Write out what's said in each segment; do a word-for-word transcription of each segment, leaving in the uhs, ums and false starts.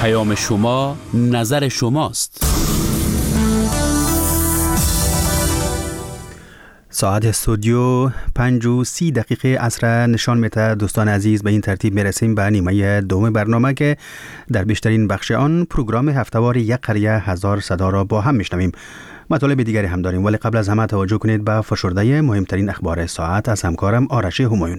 پیام شما نظر شماست. ساعت استودیو پنج و سی دقیقه عصر نشان میده. دوستان عزیز، به این ترتیب میرسیم به نیمه دوم برنامه که در بیشترین بخش آن پروگرام هفته‌وار یک قریه هزار صدا را با هم میشنویم. مطالب دیگری هم داریم، ولی قبل از همه توجه کنید به فشرده مهمترین اخبار ساعت از همکارم آرش همایون.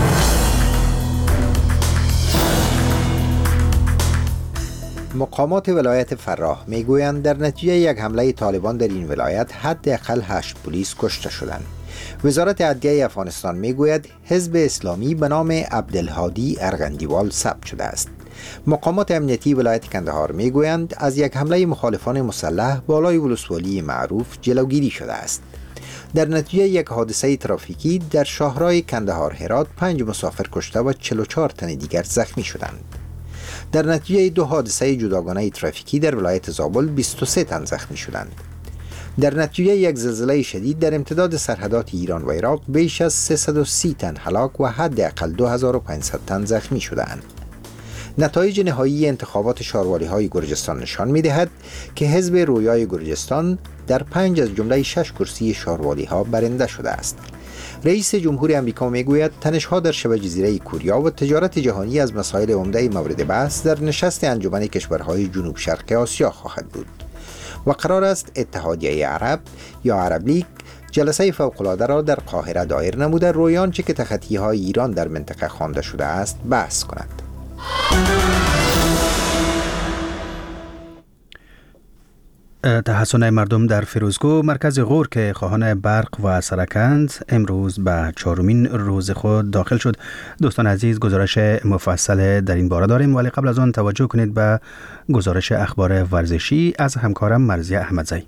مقامات ولایت فراه میگویند در نتیجه یک حمله طالبان در این ولایت حداقل هشت پلیس کشته شدند. وزارت عدلیه افغانستان میگوید حزب اسلامی به نام عبدالهادی ارغندیوال ثبت شده است. مقامات امنیتی ولایت کندهار میگویند از یک حمله مخالفان مسلح بالای ولسوالی معروف جلوگیری شده است. در نتیجه یک حادثه ترافیکی در شاهراه کندهار هرات پنج مسافر کشته و چهل و چهار تن دیگر زخمی شدند. در نتیجه دو حادثه جداگانه ترافیکی در ولایت زابل بیست و سه تن زخمی شدند. در نتیجه یک زلزله شدید در امتداد سرحدات ایران و عراق بیش از سیصد و سی تن هلاک و حداقل دو هزار و پانصد تن زخمی شدند. نتایج نهایی انتخابات شاروالی‌های گرجستان نشان می‌دهد که حزب رویای گرجستان در پنج از جمله شش کرسی شاروالی‌ها برنده شده است. رئیس جمهور آمریکا میگوید تنش‌ها در شبه جزیره کوریا و تجارت جهانی از مسائل عمده مورد بحث در نشست انجمن کشورهای جنوب شرق آسیا خواهد بود و قرار است اتحادیه عرب یا عرب لیگ جلسه فوق‌العاده را در قاهره دایر نموده روی آنچه که تخطی‌های ایران در منطقه خوانده شده است بحث کند. تحسن مردم در فیروزکو مرکز غور که خواهان برق و سرکند امروز به چهارمین روز خود داخل شد. دوستان عزیز، گزارش مفصل در این باره داریم، ولی قبل از آن توجه کنید به گزارش اخبار ورزشی از همکارم مرزیه احمدزی.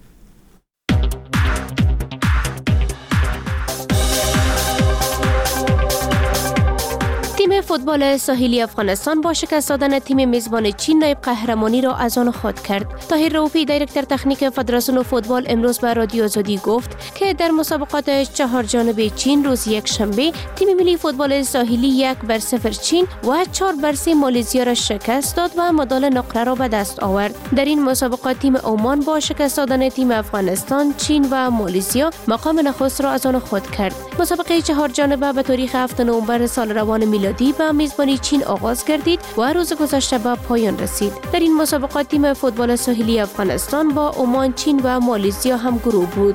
فوتبال ساحلی افغانستان با شکست دادن تیم میزبان چین نایب قهرمانی را از آن خود کرد. طاهر رؤوفی دایرکتور تکنیک فدراسیون فوتبال امروز به رادیو آزادی گفت که در مسابقات چهار جانبه چین روز یک شنبه تیم ملی فوتبال ساحلی یک بر صفر چین و چهار بر سه مالزیا را شکست داد و مدال نقره را به دست آورد. در این مسابقات تیم عمان با شکست دادن تیم افغانستان، چین و مالزیا مقام نخست را از آن خود کرد. مسابقه چهار جانبه به تاریخ هفتم نوامبر سال روان میلادی به میزبانی چین آغاز گردید و روز گذشته به پایان رسید. در این مسابقات تیم فوتبال ساحلی افغانستان با عمان، چین و مالزیا هم گروه بود.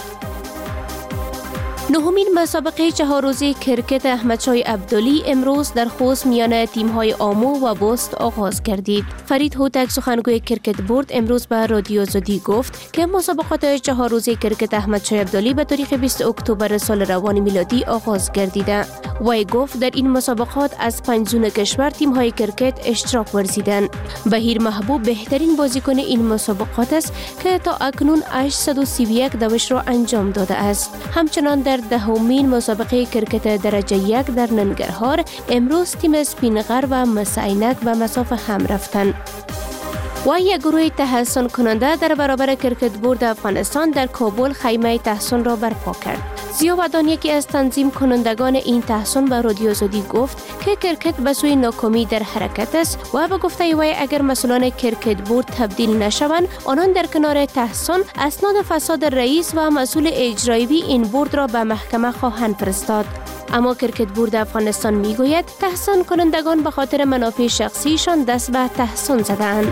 نهمین مسابقه چهار روزه کرکت احمدشاه عبدلی امروز در خوست میان تیم‌های آمو و بست آغاز گردید. فرید هوتک سخنگوی کرکت بورد امروز به رادیو آزادی گفت که مسابقات چهار روزه کرکت احمدشاه عبدلی به تاریخ بیست اکتبر سال روان میلادی آغاز گردیده. وی گفت در این مسابقات از پنج زون کشور تیم‌های کرکت اشتراک ورزیدند. بهیر محبوب بهترین بازیکن این مسابقات است که تا اکنون هشتصد و سی و یک دوش را انجام داده است. همچنان در دهمین مسابقه کرکت درجه یک در ننگرهار امروز تیم سپینغر و مسعینک به مسافه هم رفتند. و یک گروه تحسن کننده در برابر کرکت بورد افغانستان در کابل خیمه تحسن را برپا کرد. ضیا ودان یکی از تنظیم کنندگان این تحسن به رادیو آزادی گفت که کرکت به سوی ناکامی در حرکت است و به گفته وی اگر مسئولان کرکت بورد تبدیل نشوند آنان در کنار تحسن اسناد فساد رئیس و مسئول اجرایی این بورد را به محکمه خواهند فرستاد. اما کرکت بورد افغانستان میگوید تحسن کنندگان به خاطر منافع شخصیشان دست به تحسن زدند.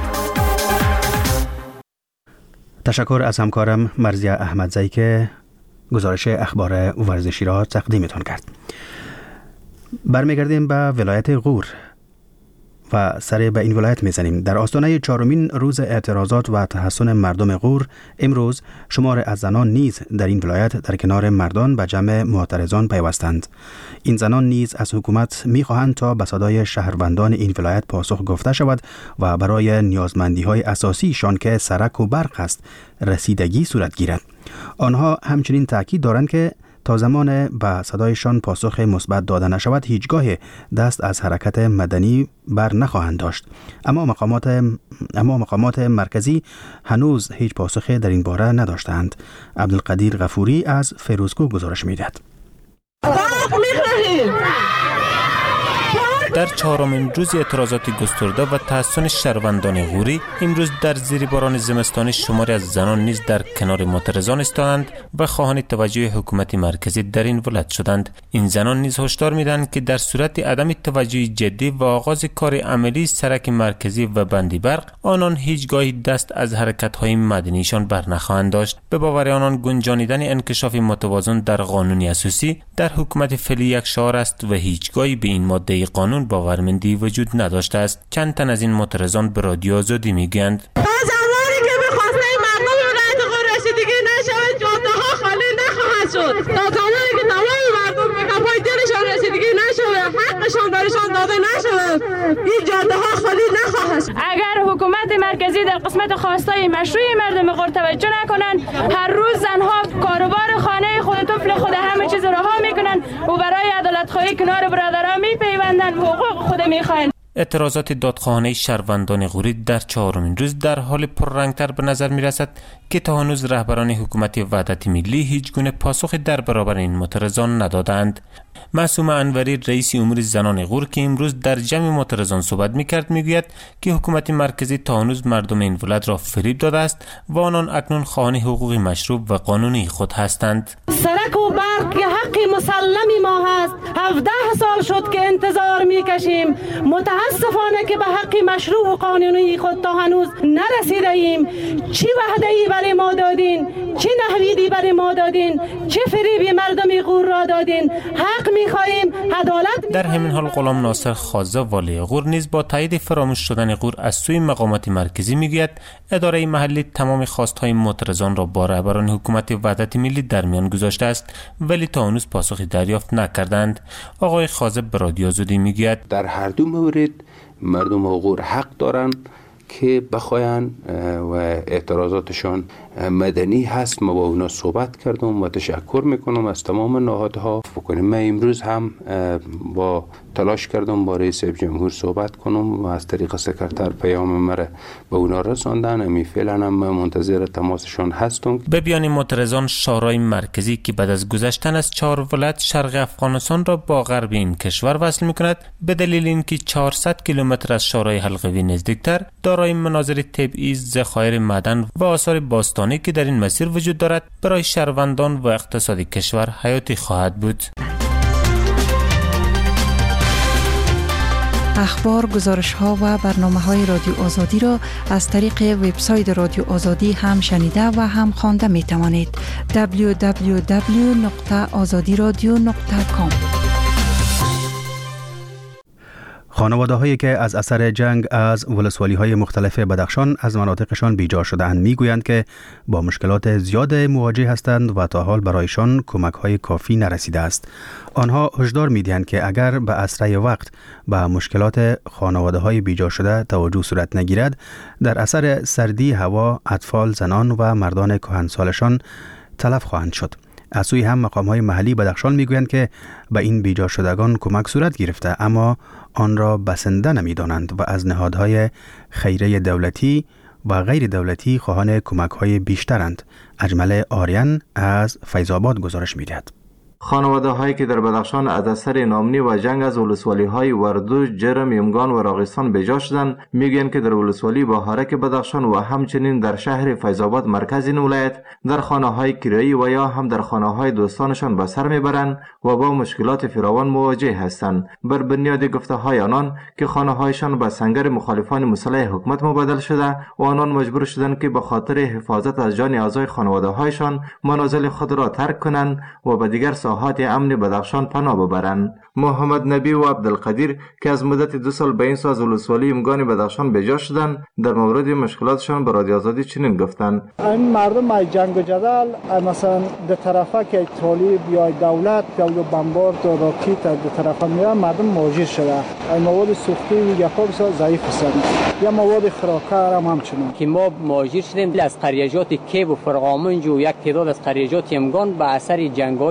تشکر از همکارم مرزیه احمدزی که گزارش اخبار ورزشی را تقدیمتان کرد. برمیگردیم به ولایت غور و سر به این ولایت میزنیم. در آستانه چهارمین روز اعتراضات و تحسن مردم غور امروز شمار از زنان نیز در این ولایت در کنار مردان به جمع معترضان پیوستند. این زنان نیز از حکومت میخواهند تا به صدای شهروندان این ولایت پاسخ گفته شود و برای نیازمندی های اساسیشان که سرک و برق است رسیدگی صورت گیرد. آنها همچنین تاکید دارند که تا زمان به صدایشان پاسخ مثبت داده نشود هیچگاه دست از حرکت مدنی بر نخواهند داشت. اما مقامات اما مقامات مرکزی هنوز هیچ پاسخی در این باره نداشتند. عبدالقدیر غفوری از فیروزکو گزارش می‌دهد. برق می‌خواهیم. برق در چهارمین روز اعتراضات گسترده و تحسن شهروندان غوری امروز در زیر باران زمستانی شماری از زنان نیز در کنار معترضان ایستادند و خواهان توجه حکومت مرکزی در این ولایت شدند. این زنان نیز هشدار میدهند که در صورت عدم توجه جدی و آغاز کار عملی سرک مرکزی و بندی برق آنان هیچگاه دست از حرکت‌های مدنیشان برنخواهند داشت. به باور آنان گنجانیدن انکشاف متوازن در قانون اساسی در حکومت فعلی یک شعار است و هیچگاهی به این ماده قانون باورمندی وجود نداشته است. چند تن از این معترضان به رادیو آزادی میگویند تا زمانی که به خواسته مردم ولایت غور رسیدگی نشود جاده‌ها خالی نخواهد شد. تا زمانی که تمام مردم به کفای دلشان رسیدگی نشود، حقشان برشان داده نشود، این جاده‌ها خالی نخواهد شد. اگر حکومت مرکزی در قسمت خواستای مشروع مردم غور توجه نکنند، هر روز زنها کاروبار خانه خود طفل خود همه چیز رها میکنند و برای عدالت خواهی کنار برادران میپیوندند و حقوق خود میخواهند. اعتراضات دادخواهانه شهروندان غوری در چهارمین روز در حال پررنگتر به نظر می رسد که تا هنوز رهبران حکومت وحدت ملی هیچ گونه پاسخی در برابر این معترضان ندادند. معصومه انوری رئیس امور زنان غور که امروز در جمع معترضان صحبت می‌کرد میگوید که حکومت مرکزی تا هنوز مردم این ولایت را فریب داده است و آنان اکنون خواهان حقوق مشروع و قانونی خود هستند. سرک و برق حق مسلمی ما هست. هفده سال شد که انتظار میکشیم. متاسفانه که به حق مشروع و قانونی خود تا هنوز نرسیده ایم. چی وعده‌ای برای ما دادین؟ چی نحویدی برای ما دادین؟ چه فریبی مردم غور را دادین؟ حق می‌خواهیم، عدالت. در همین حال غلام ناصر خازه والی غور نیز با تایید فراموش شدن غور از سوی مقامات مرکزی میگوید اداره محلی تمام خواست‌های معترضان را با رهبران حکومت وحدت ملی در میان گذاشته است ولی تا هنوز پاسخی دریافت نکردند. آقای خازه به رادیو آزادی میگوید در هر دو مورد مردم غور حق دارند که بخواین و اعتراضاتشان مدنی هست. ما با اونا صحبت کردم و تشکر میکنم از تمام نهادها بکنیم. من امروز هم با تلاش کردم با رئیس جمهور صحبت کنم و از طریق سکرتر پیام مرا به اونا رساندن. امی فعلا هم منتظر تماسشان هستم. به بیان معترضان شورای مرکزی که بعد از گذشتن از چهار ولایت شرق افغانستان را با غرب این کشور وصل میکند به دلیل اینکه چهارصد کیلومتر از شورای حلقوی نزدیکتر دارای مناظر طبیعی، ذخایر معدن و آثار باستانی که در این مسیر وجود دارد برای شهروندان و اقتصاد کشور حیاتی خواهد بود. اخبار، گزارش‌ها و برنامه‌های رادیو آزادی را از طریق وبسایت رادیو آزادی هم شنیده و هم خوانده می‌توانید. دبلیو دبلیو دبلیو نقطه آزادی رادیو نقطه کام. خانواده هایی که از اثر جنگ از ولسوالی های مختلف بدخشان از مناطقشان بیجا شده‌اند میگویند که با مشکلات زیاد مواجه هستند و تا حال برایشان کمک های کافی نرسیده است. آنها هشدار میدهند که اگر به اسرع وقت به مشکلات خانواده های بیجا شده توجه صورت نگیرد، در اثر سردی هوا اطفال، زنان و مردان کهنسالشان تلف خواهند شد. از سوی هم مقام‌های محلی بدخشان میگویند که به این بیجا شدگان کمک صورت گرفته اما آن را بسنده نمی‌دانند و از نهادهای خیریه دولتی و غیر دولتی خواهان کمک‌های بیشترند. اجمل آریان از فیض آباد گزارش می‌دهد. خانواده هایی که در بدخشان از اثر نامنی و جنگ از ولسوالی های وردو، جرم، یمگان و راغستان بیجا شدند میگویند که در ولسوالی بهارک بدخشان و همچنین در شهر فیض آباد مرکز این ولایت در خانه های کرایی و یا هم در خانه های دوستانشان به سر میبرند و با مشکلات فراوان مواجه هستند. بر بنیاد گفته های آنان که خانه هایشان به سنگر مخالفان مسلح حکومت مبادل شده و آنان مجبور شدند که به خاطر حفاظت از جان اعضای خانواده هایشان منازل خود را ترک کنند و به دیگر ساحات امن بدخشان پناه ببرند. محمد نبی و عبدالقدیر که از مدت دو سال به این سو از ولسوالی یمگان بدخشان بیجا شدند در مورد مشکلاتشان به رادیو آزادی چنین گفتند: این مردم از جنگ و جدل مثلا دو طرفه که طالب یا دولت یا بمبارد و راکت دو طرفه میاد مردم مواجه شده. این مواد سوختی و یکا بسیار ضعیف هستند یا مواد خوراکه هم همچنان که ما مواجه شدیم از قریجات کیب و فرقامنج و یک تعداد از قریجات یمگان به اثر جنگ‌های اخیر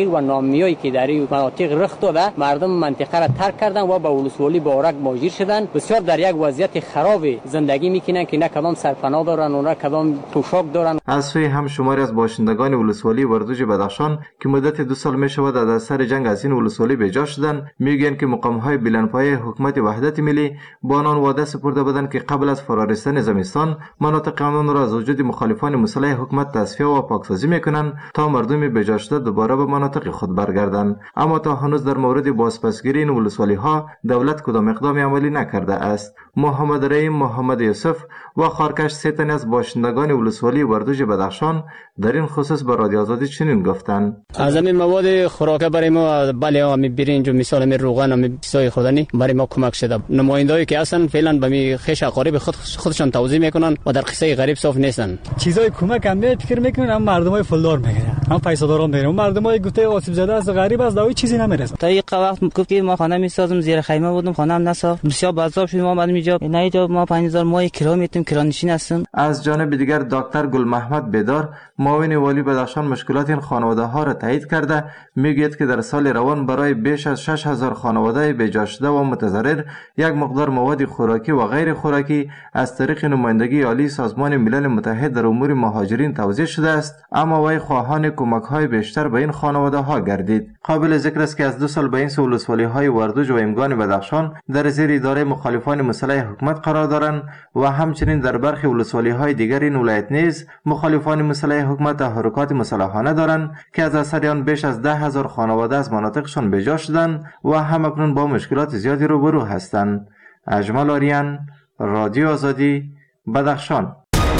تحقیق و نامه‌ای که در این مناطق رخ داده مردم منطقه را ترک کردن و به ولسوالی بارک مهاجر شدن. بسیار در یک وضعیت خراب زندگی میکنن که نه کدام سرپناه دارن و نه کدام پوشاک دارن. از سوی هم شماری از باشندگان ولسوالی وردوج بدخشان که مدت دو سال می شود از اثر جنگ از این ولسوالی به جا شدن میگویند که مقام‌های بلندپایه حکومت وحدت ملی با آنان وعده سپرده بودند که قبل از فرارسیدن زمستان مناطق آنان را از وجود مخالفان مسلح حکومت تصفیه و پاکسازی میکنند تا مردم به جا شده دوباره به مناطق خود برگردند. اما تا هنوز در مورد بازپسگیری این ولسوالی ها دولت کدام اقدامی عملی نکرده است. محمد رحیم محمد یوسف و خارکش سه تن از باشندگان ولسوالی وردوج بدخشان در این خصوص به رادیو آزادی چنین گفتند: از همین مواد خوراک برای ما بله همین برنج و مثال همین روغن همین چیزای خوردنی برای ما کمک شده. نمایندهایی که هستن فعلا به می خش اقارب خود خودشان توضیح میکنن و در قصه غریب صاف نیستن. چیزای کمک هم فکر میکنن هم مردمای فلدار میگیرن هم پیسه داران میگیرن. مردمای گوته آسیب زده از غریب از دوی چیزی نمیرسه. تا یک وقت گفت که ما خانه میسازم زیر خیمه بودم خانه هم نساخت. بسیار بازار شدیم ما بعد اینجا نه اینجا ما پنج هزار ماه کرایه میتیم کرانشین هستیم. از جانب دیگر دکتر گل محمد بیدار معاون والی بدخشان مشکلات این خانواده ها را تایید کرده میگوید که در سال روان برای بیش از شش هزار خانواده بجا شده و متضرر یک مقدار مواد خوراکی و غیر خوراکی از طریق نمایندگی عالی سازمان ملل متحد در امور مهاجرین توزیع شده است، اما وی خواهان کمک های بیشتر به این خانواده ها گردید. قابل ذکر است که از دو سال به این سو ولسوالی های وردوج و ایمگان بدخشان در زیر اداره مخالفان مسلح حکومت قرار دارند و همچنین در برخی ولسوالی های دیگر این ولایت نیز مخالفان مسلح حکومت تحرکات مسلحانه دارند که از اثر آن بیش از ده هزار خانواده از مناطقشان به جا شدند و همکنون با مشکلات زیادی روبرو هستند. اجمل آریان، رادیو آزادی، بدخشان.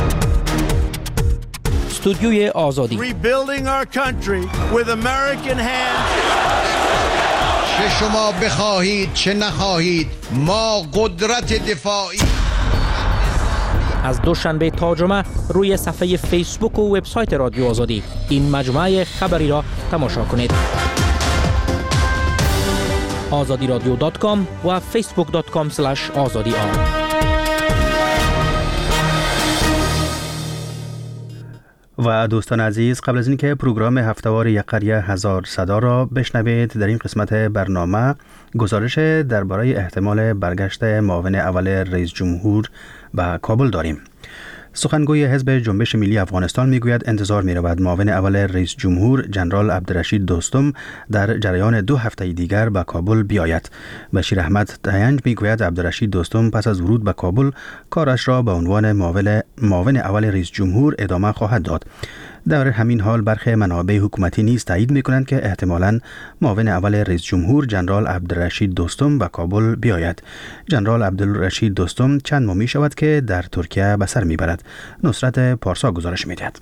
استودیوی آزادی. Rebuilding our country with American hands. چه شما بخواهید چه نخواهید ما قدرت دفاعی. از دوشنبه تا جمعه روی صفحه فیسبوک و وبسایت رادیو آزادی این مجموعه خبری را تماشا کنید. آزادی رادیو دات کام و فیسبوک دات کام اسلش آزادی آر. و دوستان عزیز، قبل از اینکه پروگرام هفتهوار یک قریه هزار صدا را بشنوید، در این قسمت برنامه گزارش درباره احتمال برگشت معاون اول رئیس جمهور به کابل داریم. سخنگوی حزب جنبش ملی افغانستان میگوید انتظار می‌رود معاون اول رئیس جمهور جنرال عبدالرشید دوستم در جریان دو هفته دیگر به کابل بیاید. بشیر احمد تینج میگوید عبدالرشید دوستم پس از ورود به کابل کارش را به عنوان معاون اول رئیس جمهور ادامه خواهد داد. در همین حال برخی منابع حکومتی نیز تایید می‌کنند که احتمالاً معاون اول رئیس جمهور جنرال عبدالرشید دوستم به کابل بیاید. جنرال عبدالرشید دوستم چند ماه می‌شود که در ترکیه به سر می‌برد. نصرت پارسا گزارش می‌دهد.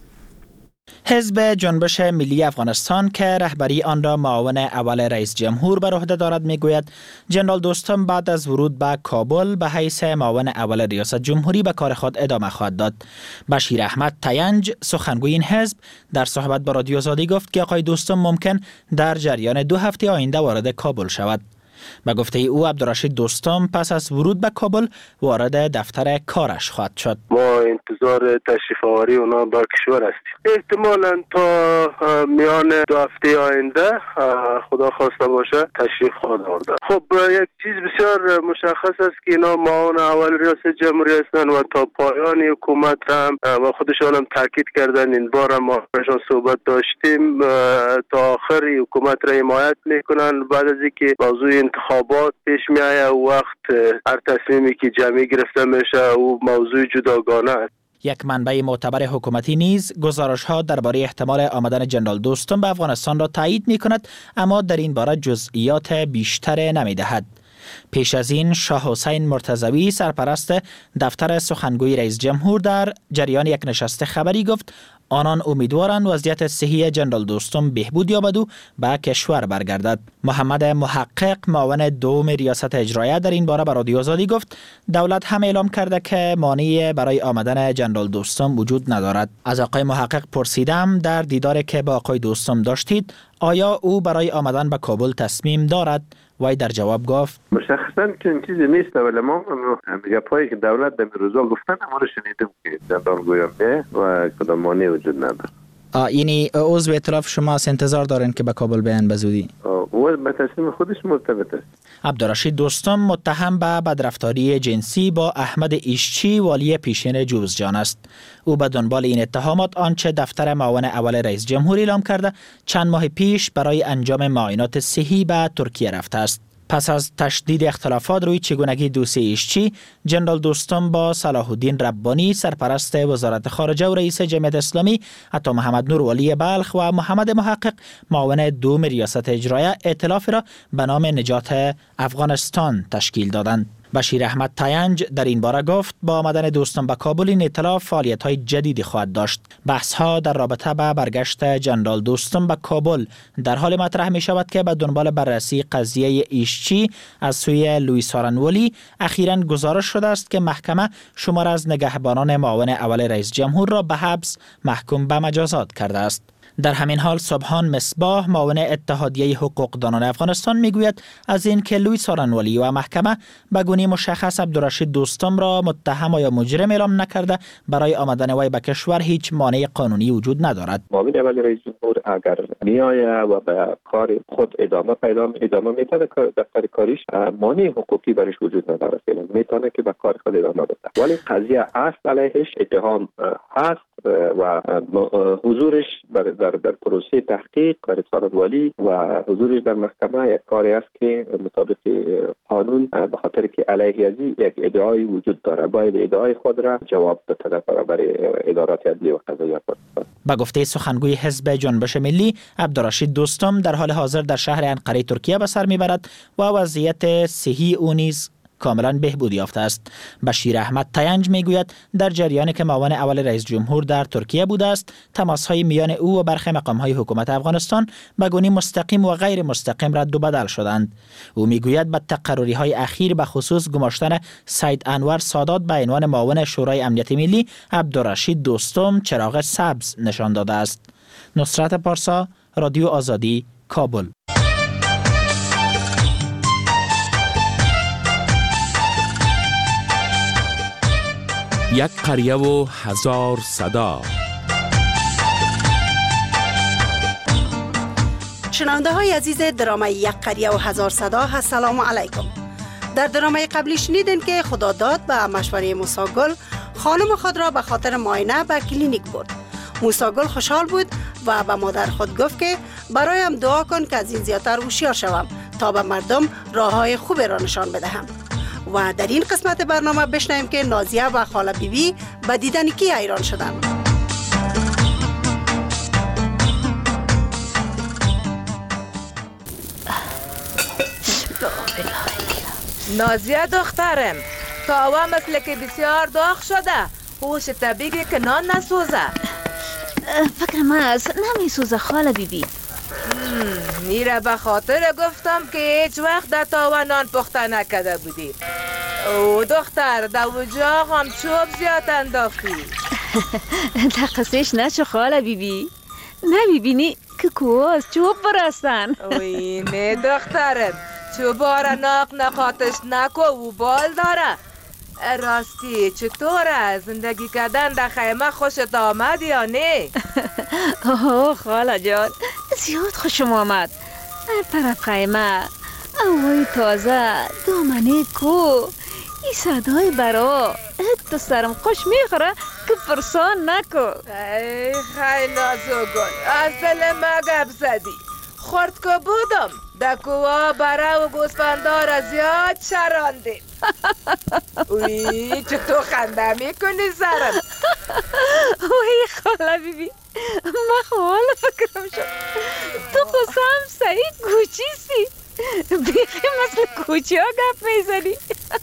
حزب جنبش ملی افغانستان که رهبری آن را معاون اول رئیس جمهور بر عهده دارد میگوید جنرال دوستم بعد از ورود به کابل به حیث معاون اول ریاست جمهوری به کار خود ادامه خواهد داد. بشیر احمد تینج سخنگوی این حزب در صحبت با رادیو آزادی گفت که آقای دوستم ممکن در جریان دو هفته آینده وارد کابل شود. به گفته او عبدالرشید دوستم پس از ورود به کابل وارد دفتر کارش خواهد شد. ما انتظار تشریف آوری اونا به کشور هستیم. احتمالاً تا میان دو هفته آینده خدا خواسته باشه تشریف خواهد آورد. خب یک چیز بسیار مشخص است که اینا معاون اول ریاست جمهوری هستند و تا پایان حکومت هم و خودشان هم تاکید کردن این بار هم ما باشون صحبت داشتیم تا آخر حکومت را حمایت میکنن. بعد از اینکه موضوع انتخابات پیش می آید وقت هر تصمیمی که جمعی گرفته میشه او موضوع جداگانه است. یک منبع معتبر حکومتی نیز گزارش ها درباره احتمال آمدن جنرال دوستم به افغانستان را تایید می کند، اما در این باره جزئیات بیشتر نمی دهد. پیش از این شاه حسین مرتضوی سرپرست دفتر سخنگوی رئیس جمهور در جریان یک نشست خبری گفت آنان امیدوارند وضعیت صحی جنرال دوستم بهبود یابد و به کشور برگردد. محمد محقق معاون دوم ریاست اجرایه در این باره به رادیو آزادی گفت دولت هم اعلام کرده که مانعی برای آمدن جنرال دوستم وجود ندارد. از آقای محقق پرسیدم در دیداری که با آقای دوستم داشتید آیا او برای آمدن به کابل تصمیم دارد؟ وای در جواب گفت مشخصاً چنین چیزی نیست، ولی ما گپایی که دولت در روزا گفتن ما رو شنیدیم که جنرال گویا میه و کدام مانعی وجود نداره. یعنی عضو ائتلاف شما از انتظار دارین که به کابل بیان به زودی؟ او به تصمیم خودش مرتبط است. عبدالرشید دوستم متهم به بدرفتاری جنسی با احمد ایشچی والی پیشین جوزجان است. او به دنبال این اتهامات آنچه دفتر معاون اول رئیس جمهور اعلام کرده چند ماه پیش برای انجام معاینات صحی به ترکیه رفته است. پس از تشدید اختلافات روی چگونگی دوسیه ایشچی، جنرال دوستم با صلاح الدین ربانی سرپرست وزارت خارجه و رئیس جمعیت اسلامی، عطا محمد نور ولی بلخ و محمد محقق معاون دوم ریاست اجرایه ائتلافی را به نام نجات افغانستان تشکیل دادند. بشیر احمد تاینج در این باره گفت با آمدن دوستان به کابل این ائتلاف فعالیت‌های جدیدی خواهد داشت. بحث‌ها در رابطه با برگشت جنرال دوستم به کابل در حال مطرح می شود که به دنبال بررسی قضیه ایشچی از سوی لوئیس هارنولی اخیراً گزارش شده است که محکمه شمار از نگهبانان معاون اول رئیس جمهور را به حبس محکوم به مجازات کرده است. در همین حال سبحان مصباح معاون اتحادیه حقوقدانان افغانستان میگوید از این که لوئیس هارنولی و محکمه به گونه مشخص عبدالرشید دوستم را متهم یا مجرم اعلام نکرده برای آمدن وی به کشور هیچ مانع قانونی وجود ندارد. معاون اول رئیس جمهور اگر میآید و به کار خود ادامه پیدا ادامه میده دفتر کاریش مانع حقوقی برش وجود ندارد، میتونه که به کار خود ادامه بده، ولی قضیه اصل علیهش اتهام هست و حضورش در در پروسه تحقیق کار هارنولی و حضورش در محکمه یک کاری است که مطابق قانون به خاطر که علیه ازی یک ادعای وجود داره، باید ادعای خود را جواب بده برای ادارات عدلی و قضایی افغانستان. با گفته سخنگوی حزب جنبش ملی، عبدالرشید دوستم در حال حاضر در شهر انقره ترکیه به سر میبرد و وضعیت صحی او نیز کاملا بهبود یافته است. بشیر احمد تاینج میگوید در جریانی که معاون اول رئیس جمهور در ترکیه بوده است، تماس‌های میان او و برخی مقام‌های حکومت افغانستان به گونه مستقیم و غیر مستقیم رد و بدل شدند. او میگوید به تقرری‌های اخیر به خصوص گماشتن سید انور سادات به عنوان معاون شورای امنیت ملی عبدالرشید دوستم چراغ سبز نشان داده است. نصرت پارسا، رادیو آزادی، کابل. یک قریه و هزار صدا. شنونده های عزیز درامه یک قریه و هزار صدا، السلام علیکم. در درامه قبلی شنیدین که خداداد به مشوره موسی گل خانم خود را به خاطر معاینه به کلینیک برد. موسی گل خوشحال بود و به مادر خود گفت که برایم دعا کن که از این زیادتر هوشیار شوم تا به مردم راه های خوب را نشان بدهم. و در این قسمت برنامه بشنویم که نازیه و خاله بیبی به دیدن کی حیران شدند. نازیه دخترم، تاوا مثل که بسیار داغ شده، خوش طبیعی که نان نسوزه. فکر من از نمی سوزه خاله بیبی. میره به خاطر گفتم که هیچ وقت در تاوا نان پخته نکده بودی. او دختر در وجاق هم چوب زیاد انداختی. دقیقش نشو خاله بیبی، نمیبینی که کوز چوب برستن. اوی نه دخترم، چوبا را ناق نقاطش نکو و بال داره. راستی چطوره زندگی کردن در خیمه خوشت آمد یا نه؟ اوه خاله جان زیاد خوشم آمد. هر طرف خیمه، هوای تازه، دامنه کو، این صدای برا حتی سرم خوش میخوره که پرسان نکو. ای خیلی نازو گل، از دل ما گپ زدی. خورد که بودم در کوه برا و گوسفندار زیاد چراندیم. اوی چطور خنده میکنی سرم؟ اوی خاله بیبی، من خوال فکرم شد تو خودم سعید کوچیستی، بیخی مثل کوچی ها گپ میزنی.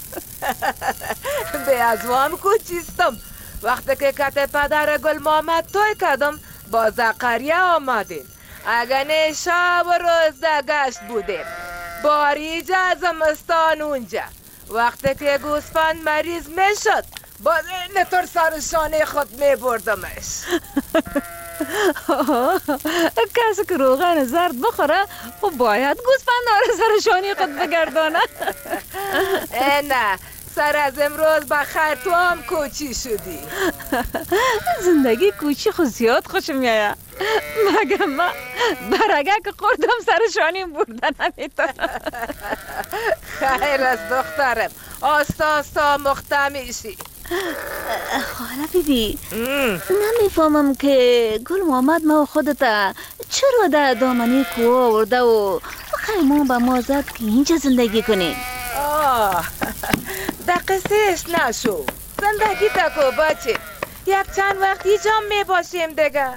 به ازوام کوچیستم. وقتی که کت پدر گل محمد توی کردم باز قریه آمدیم. اگه نه شب و روز در گشت بودیم، باریجا زمستان اونجا. وقتی که گوسفند مریض میشد باز نطور سر شانه خود میبردمش. کسی که روغن زرد بخوره خب باید گوسفند رو سر شانه خود بگردانه. نه سر از امروز بخیر تو هم کوچی شدی. زندگی کوچی خود زیاد خوشم میاد. مگه من برگک خوردم سر شانیم بردن نمیتونم. خیر از دخترم، آستا آستا مخته میشی. خاله بیبی نمیفهمم که گل محمد ما خودتا چرا در دامنی کوه آورده و خیمون به ما زد که اینجا زندگی کنیم. آه دقیقش نشو، زندگی تکو بچه، یک چند وقت اینجا میباشیم دیگه.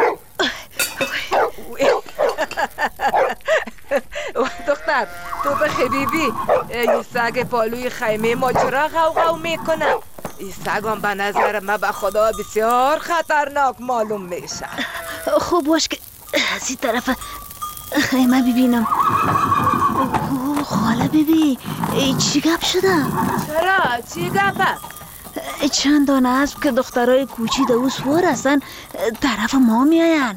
دختر تو بخی بیبی، این سگ پالوی خیمه ما چرا غو غو میکنه؟ این سگ هم به نظر من به خدا بسیار خطرناک معلوم میشه. خوب باش که از این طرف خیمه ببینم. خاله بیبی چی گپ شده؟ چرا؟ چی گپه؟ چند دانه اسب که دخترای کوچی دو سوار هستن طرف ما میاین.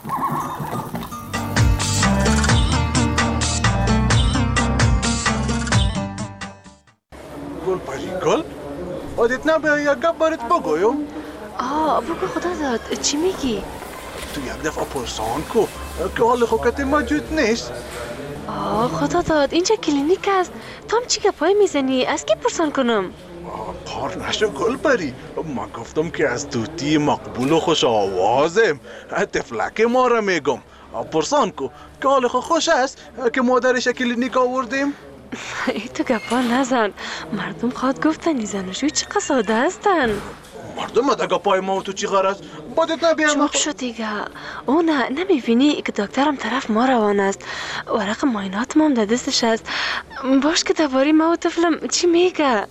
گل پری گل آدت نبه یک گپ برات بگویم. آه بگو خدا داد، چی میگی؟ تو یک دفعه پرسان کو که حال خوکت موجود نیست. آه خدا داد، اینجا کلینیک است، تو هم چی گپای میزنی؟ از کی پرسان کنم؟ پار نشو گل پری، من گفتم که از توتی مقبول و خوش آوازم، تفلک ما را میگم. پرسان کو که حال خوش است که مادرش کلینیک آوردیم. ای تو گپا نزن، مردم خواد گفتن زناشوی چقدر ساده هستن. مردم دگه پای ما و تو چی غرض؟ بادت نبیم. چوب شد دیگه. او نه نمیبینی که دکترم طرف ما روان است، ورق معاینات ما هم در دستش است. باش که درباره ما و طفلم چی میگه؟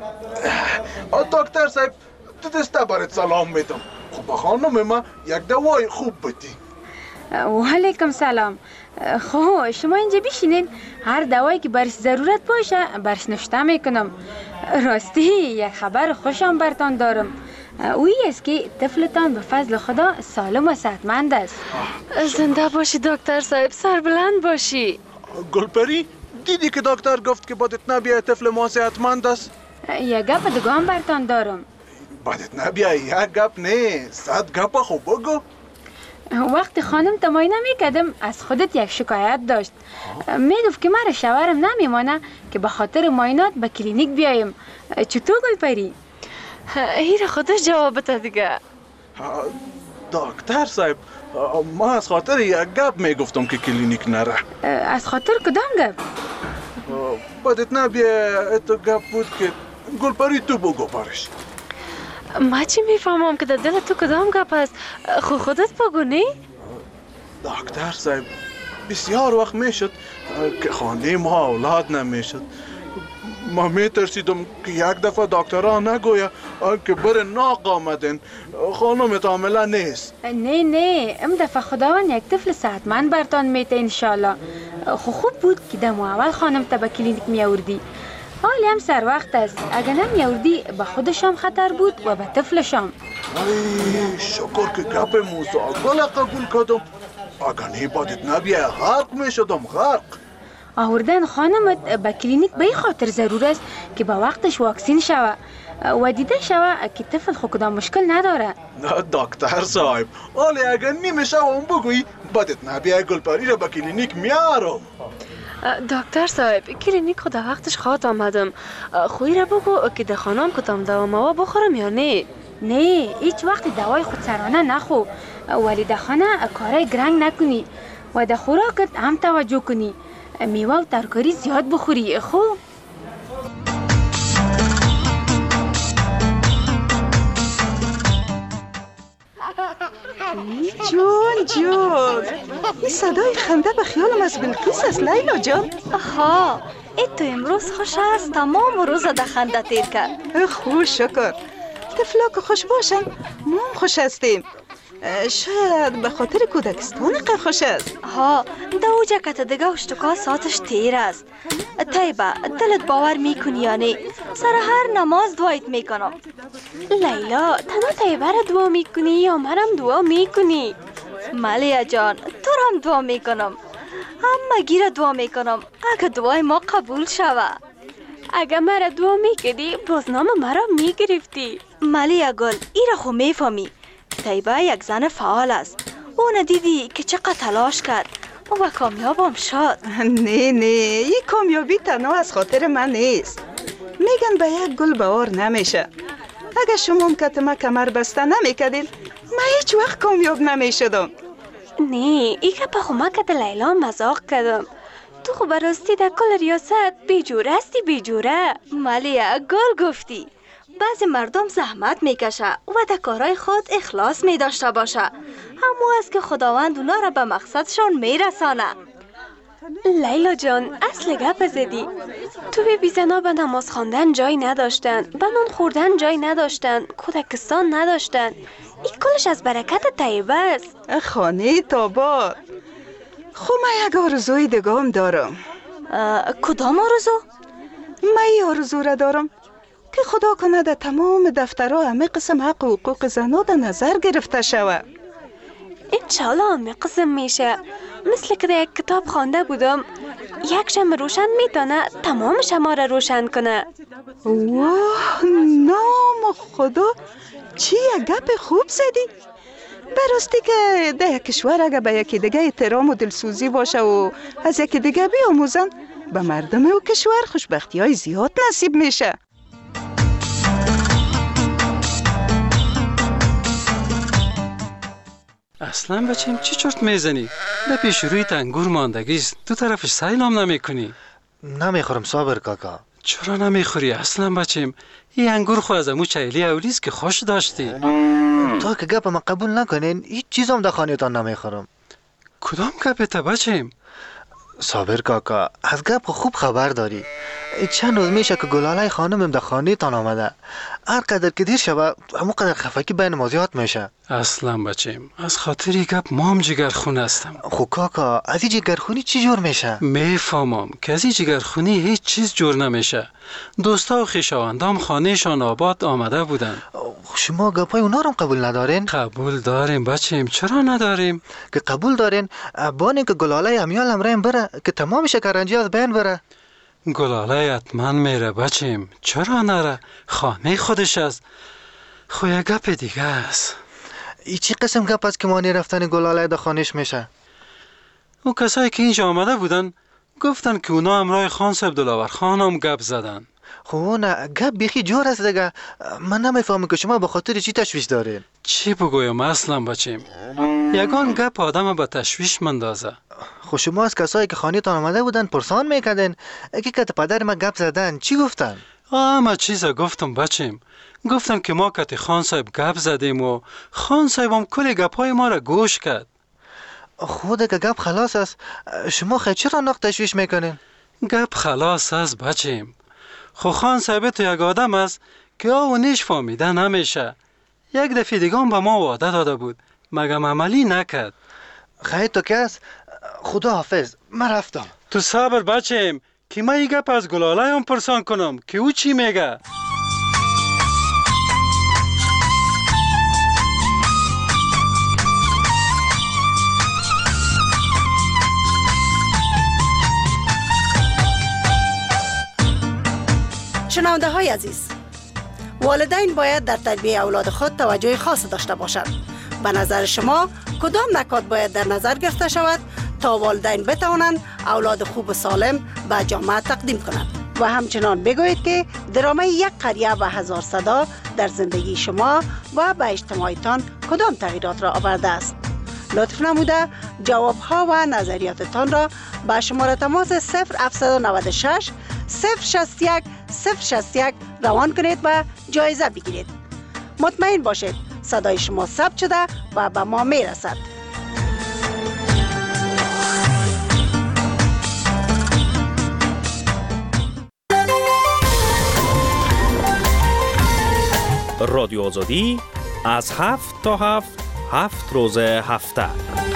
دکتر صاحب تو دسته برات سلام میدم. خب خانم ما یک دوای خوب بدی. و علیکم سلام. خب شما اینجا بشینید، هر دوایی که برش ضرورت باشه برش نوشته میکنم. راستی یک خبر خوشم برتان دارم، اویی است که طفلتان به فضل خدا سالم و صحتمند است. زنده باشی دکتر صاحب، سربلند باشی. گلپری دیدی که دکتر گفت که بدت نبیه طفل ما صحتمند است؟ یک گپ دیگه هم برتان دارم. بدت نبیه یک گپ نه، صد گپ خوب بگو. وقتی خانم تماینه میکردم از خودت یک شکایت داشت. میگفت که مرا شوهرم نمیمانه که به خاطر معاینات به کلینیک بیایم. چطور گلپری؟ این خودش جواب بده دیگه. دکتر صاحب ما از خاطر یک گپ میگفتم که کلینیک نره. از خاطر کدام گپ؟ بدت نبیه اتو گپ بود که گلپری تو بگو پرش. ما چی میفهمم که در دل تو کدام گپ است؟ خود خودت بگو نه؟ دکتر صاحب بسیار وقت میشد که خانه ما اولاد نمیشد. ما میترسیدم که یک دفعه دکترها نگویا که بر ناق آمدن، خانمت حامله نیست. نه نه ام دفعه خداوند یک طفل صحتمند برتان میته انشالله. خو خوب بود که دم اول خانم تا به کلینیک میاوردی. حالی هم سر وقت است، اگر نمیاوردی به خودشام خطر بود و به طفلشام. ای شکر که گپ موسی گل قبول کردم، اگر نه بدت نبیه غرق میشدم غرق. آوردن خانمت به کلینیک به خاطر ضرور است که به وقتش واکسین شوه و دیده شوه که طفل خود کدام مشکل نداره. نه دکتر صاحب، حالی اگر نیمشه هم بگویی بدت نبیه گلپری را به کلینیک میارم. دکتر صاحب کلینیک خود وقتش خواهد آمدم، خوی را بگو که ده خانم کدام دوا موا بخورم یا نه؟ نه هیچ وقت دوای خودسرانه نخو، ولی ده خانه کارای گرنگ نکنی و ده خوراکت هم توجه کنی. میوه و ترکاری زیاد بخوری. خوب جون جون، این صدای خنده به خیالم از بلقیس است لیلا جان. آها ای تو امروز خوش است، تمام روز در خنده تیر کرد. خوش شکر. طفلا که خوش باشن ما هم خوش هستیم. شاید به خاطر کودکستان که خوش است. ها دو جکت دیگه اشتکا ساعتش تیر است. طیبه دلت باور میکنی یا نه؟ سر هر نماز دعایت میکنم. لیلا تنها طیبه را دعا میکنی یا منم دعا میکنی؟ ملیا جان تو هم دعا میکنم، همه گیره دعا میکنم اگه دعای ما قبول شوه. اگه مرا دعا میکردی بازنامه مرا میگرفتی. ملیا گل ای را خو میفهمی، طیبه یک زن فعال است اون دیدی که چقدر تلاش کرد و کامیابم شد. نه نه، این کامیابی تنها از خاطر من نیست. میگن به یک گل بهار نمیشه. اگر شما هم کتما کمر بسته نمیکدین من هیچ وقت کامیاب نمیشدم. نه، ای که به خمه کت لیلا مزاق کردم. تو خو براستی در کل ریاست بیجوره هستی بیجوره. مالی یک گل گفتی. بعضی مردم زحمت میکشه و در کارهای خود اخلاص میداشته باشه. همو است که خداوند اونا را به مقصدشان میرسانه. لیلا جان، اصل گپ زدی. تو بی زنا به نماز خواندن جای نداشتن، به نان خوردن جای نداشتن، کودکستان نداشتن. این کلش از برکت طیبه است. خانه تاباد. خو من یک آرزوی دگام دارم. کدام آرزو؟ من این آرزو را دارم که خدا کنه در تمام دفترها همه قسم حق و حقوق زنها در نظر گرفته شود. انشالله همه قسم میشه. مثل که در یک کتاب خوانده بودم یک شمع روشن میتونه تمام شمع را روشن کنه. واه، نام خدا، چی یک گپ خوب زدی. براستی که در یک کشور اگه به یکی دیگه احترام و دلسوزی باشه و از یکی دیگه بیاموزن، به مردم و کشور خوشبختی های زیاد نصیب میشه. اصلا بچیم چی چرت میزنی؟ در پیش روی انگور ماندگیست، تو طرفش سیلام نمی کنی؟ نمیخورم صابر کاکا. چرا نمیخوری اصلا بچیم؟ این انگور خو از امو چیلی اولیست که خوش داشتی. تا که گپ ما قبول نکنین هیچ چیزم در خانهتان نمیخورم. کدام گپت بچیم؟ صابر کاکا، از گپ خوب خبر داری. چند روز میشه که گلاله خانمم در خانه تان آمده. هر قدر که دیر شود همون قدر خفگی بین ما زیاد میشه. اصلا بچیم از خاطری گپ مام جگرخون هستم. خو کاکا، از این جگرخونی چی جور میشه؟ میفهمم که از این جگرخونی هیچ چیز جور نمیشه. دوستا و خویشاوندام خانهشان آباد آمده بودن. شما گپای اونا رو قبول ندارین؟ قبول داریم بچیم، چرا نداریم؟ که قبول دارین بانه که گلاله امیال امرین بره که تمام شکرنجی از بین بره. گلاله حتما میره بچیم، چرا نره؟ خانه خودش است. خو یک گپ دیگه است. ای چی قسم گپ است که مانی رفتن گلاله در خانهش میشه؟ او کسایی که اینجا آمده بودن گفتن که اونا امرای خان صاحب دلاور خانم گپ زدن. خو نه گپ بیخی جور است دیگه. من نمیفهمم که شما به خاطر چی تشویش دارین. چی بگویم اصلا بچیم؟ یگان گپ آدم به تشویش مندازه. خو شما از کسایی که خانه تان آمده بودن پرسان میکردن اگه که پدر ما گپ زدن چی گفتن؟ همه چیزا گفتم بچیم. گفتم که ما کت خان صاحب گپ زدیم و خان صاحب هم کل گپای ما را گوش کرد. خود که گپ خلاص است شما خیلی چرا نق تشویش میکنین؟ گپ خلاص است بچیم. خو خان صاحب تو یک آدم است که آو نیش فهمیده نمیشه. یک دفعه دیگه هم به ما وعده داده بود مگم عملی نکرد. خیلی تو کس خدا حافظ، من رفتم. تو صبر بچیم که من این گپ از گلاله هم پرسان کنم که او چی میگه. شنونده های عزیز، والدین باید در تربیت اولاد خود توجه خاص داشته باشند. به نظر شما کدام نکات باید در نظر گرفته شود تا والدین بتوانند اولاد خوب و سالم به جامعه تقدیم کنند؟ و همچنان بگویید که درامه یک قریه و هزار صدا در زندگی شما و به اجتماعتان کدام تغییرات را آورده است؟ لطف نموده جوابها و نظریاتتان را به شماره تماس صفر هفت نه شش صفر شصت یک صفر شصت یک روان کنید و جایزه بگیرید. مطمئن باشید صدای شما ثبت شده و به ما می رسد. رادیو آزادی از هفت تا هفت هفت روز هفته